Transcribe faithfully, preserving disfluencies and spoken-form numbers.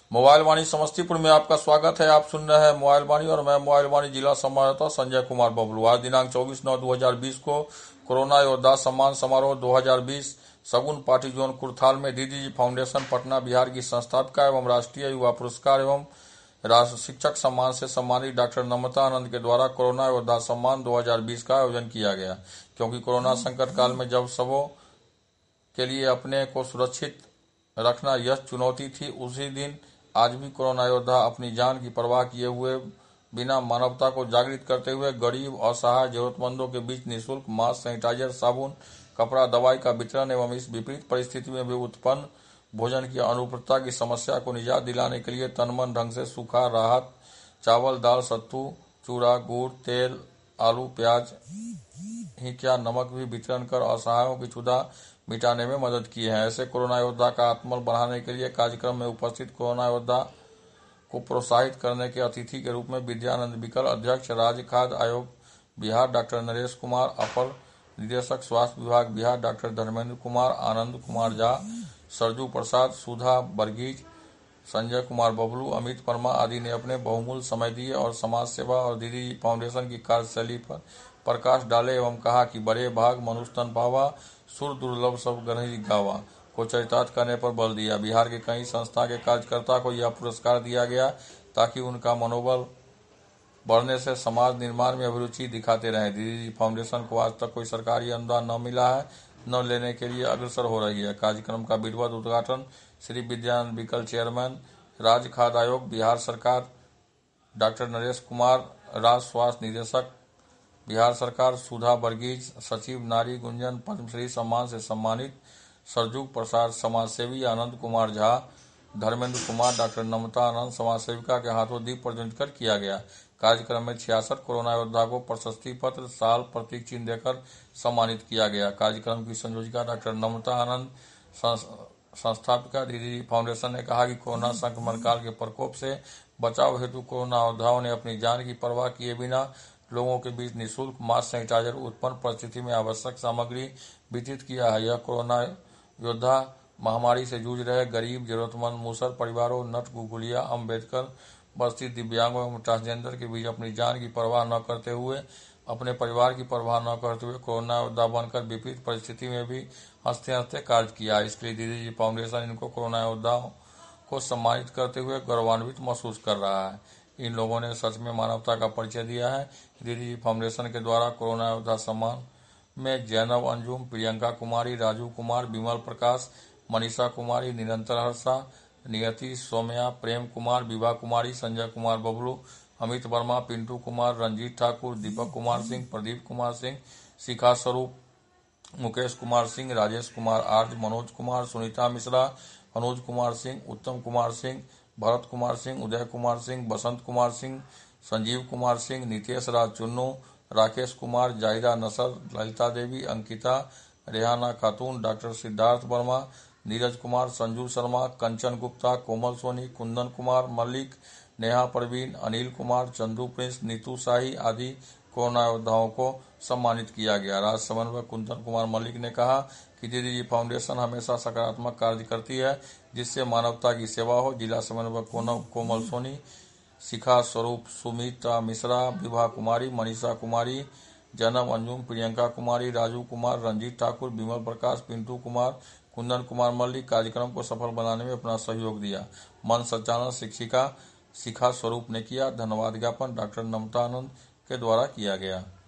Mobile वाणी समस्तीपुर में आपका स्वागत है। आप सुन रहे हैं मोबाइल वाणी और मैं मोबाइल वाणी जिला संवाददाता संजय कुमार बबलू। आज दिनांक चौबीस नौ दो हजार बीस को कोरोना योद्धा सम्मान समारोह दो हजार बीस सगुन पार्टी जोन कुरथाल में दीदी जी फाउंडेशन पटना बिहार की संस्थापिका एवं राष्ट्रीय युवा पुरस्कार एवं राष्ट्र शिक्षक सम्मान से सम्मानित डॉक्टर नम्रता आनंद के द्वारा कोरोना योद्धा सम्मान दो हजार बीस का आयोजन किया गया। क्योंकि कोरोना संकट काल में जब सबों के लिए अपने को सुरक्षित रखना यह चुनौती थी, उसी दिन आज भी कोरोना योद्धा अपनी जान की परवाह किए हुए बिना मानवता को जागृत करते हुए गरीब, असहाय, जरूरतमंदों के बीच निःशुल्क मास्क, सैनिटाइजर, साबुन, कपड़ा, दवाई का वितरण एवं इस विपरीत परिस्थिति में भी उत्पन्न भोजन की अनुपलब्धता की समस्या को निजात दिलाने के लिए तन मन ढंग से सूखा राहत चावल, दाल, सत्तू, चूड़ा, गुड़, तेल, आलू, प्याज ही क्या नमक भी वितरण कर असहायों की क्षुधा मिटाने में मदद की है। ऐसे कोरोना योद्धा का आत्मबल बढ़ाने के लिए कार्यक्रम में उपस्थित कोरोना योद्धा को प्रोत्साहित करने के अतिथि के रूप में विद्यानंद विकल अध्यक्ष राज्य खाद्य आयोग बिहार डॉक्टर नरेश कुमार, अपर निदेशक स्वास्थ्य विभाग बिहार डॉक्टर धर्मेंद्र कुमार, आनंद कुमार झा, सरजू प्रसाद, सुधा वर्गीज, संजय कुमार बबलू, अमित वर्मा आदि ने अपने बहुमूल्य समय दिए और समाज सेवा और दीदी फाउंडेशन की कार्यशैली पर प्रकाश डाले एवं कहा कि बड़े भाग मनुष्य तन पावा, सुर दुर्लभ सब गणही गावा को चरितार्थ करने पर बल दिया। बिहार के कई संस्था के कार्यकर्ता को यह पुरस्कार दिया गया ताकि उनका मनोबल बढ़ने से समाज निर्माण में अभिरुचि दिखाते रहे। दीदी फाउंडेशन को आज तक कोई सरकारी अनुदान न मिला है, न लेने के लिए अग्रसर हो रही है। कार्यक्रम का विधिवत उद्घाटन श्री विद्यानंद विकल, चेयरमैन राज्य खाद्य आयोग बिहार सरकार डॉक्टर नरेश कुमार, राज्य स्वास्थ्य निदेशक बिहार सरकार सुधा वर्गीज, सचिव नारी गुंजन पद्मश्री सम्मान से सम्मानित सरजुग प्रसाद समाजसेवी, आनंद कुमार झा, धर्मेंद्र कुमार, डॉक्टर नम्रता आनंद समाज सेविका के हाथों दीप प्रज्वलित कर किया गया। कार्यक्रम में छियासठ कोरोना योद्धा को प्रशस्ति पत्र, साल, प्रतीक चिन्ह देकर सम्मानित किया गया। कार्यक्रम की संयोजिका डॉक्टर नम्रता आनंद, संस्थापिका दीदी फाउंडेशन ने कहा कि कोरोना संक्रमण काल के प्रकोप से बचाव हेतु कोरोना योद्धाओं ने अपनी जान की परवाह किए बिना लोगों के बीच निःशुल्क मास्क, सैनिटाइजर उत्पन्न परिस्थिति में आवश्यक सामग्री वितरित किया है। यह कोरोना योद्धा महामारी से जूझ रहे गरीब, जरूरतमंद, मुसर परिवारों, नट गुगुलिया, अम्बेडकर बस्ती, दिव्यांगों एवं ट्रांसजेंडर के बीच अपनी जान की परवाह न करते हुए, अपने परिवार की परवाह न करते हुए कोरोना योद्धा बनकर विपरीत परिस्थिति में भी हंसते हंसते कार्य किया। इसके लिए दीदी जी फाउंडेशन इनको कोरोना योद्धाओं को सम्मानित करते हुए गौरवान्वित महसूस कर रहा है। इन लोगों ने सच में मानवता का परिचय दिया है। दीदी फाउंडेशन के द्वारा कोरोना योद्धा सम्मान में जैनब अंजुम, प्रियंका कुमारी, राजू कुमार, विमल प्रकाश, मनीषा कुमारी, निरंतर हर्षा, नियति, सौम्या, प्रेम कुमार, विभा कुमारी, संजय कुमार बबलू, अमित वर्मा, पिंटू कुमार, रंजीत ठाकुर, दीपक कुमार सिंह, प्रदीप कुमार सिंह, शिखा स्वरूप, मुकेश कुमार सिंह, राजेश कुमार आर्ज, मनोज कुमार, सुनीता मिश्रा, अनुज कुमार सिंह, उत्तम कुमार सिंह, भरत कुमार सिंह, उदय कुमार सिंह, बसंत कुमार सिंह, संजीव कुमार सिंह, नितेश राज चुन्नू, राकेश कुमार, जाहिदा नसर, ललिता देवी, अंकिता, रेहाना खातून, डॉक्टर सिद्धार्थ वर्मा, नीरज कुमार, संजू शर्मा, कंचन गुप्ता, कोमल सोनी, कुंदन कुमार मल्लिक, नेहा परवीन, अनिल कुमार, चंदू प्रिंस, नीतू शाही आदि कोरोना योद्धाओं को सम्मानित किया गया। राज्य समन्वयक कुंदन कुमार मल्लिक ने कहा कि दीदी जी फाउंडेशन हमेशा सकारात्मक कार्य करती है जिससे मानवता की सेवा हो। जिला समन्वयक कोमल सोनी, शिखा स्वरूप, सुमिता मिश्रा, विभा कुमारी, मनीषा कुमारी, जैनब अंजुम, प्रियंका कुमारी, राजू कुमार, रंजीत ठाकुर, विमल प्रकाश, पिंटू कुमार, कुंदन कुमार मल्लिक कार्यक्रम को सफल बनाने में अपना सहयोग दिया। मंच संचालन शिक्षिका शिखा स्वरूप ने किया। धन्यवाद ज्ञापन डॉक्टर नम्रता आनंद के द्वारा किया गया।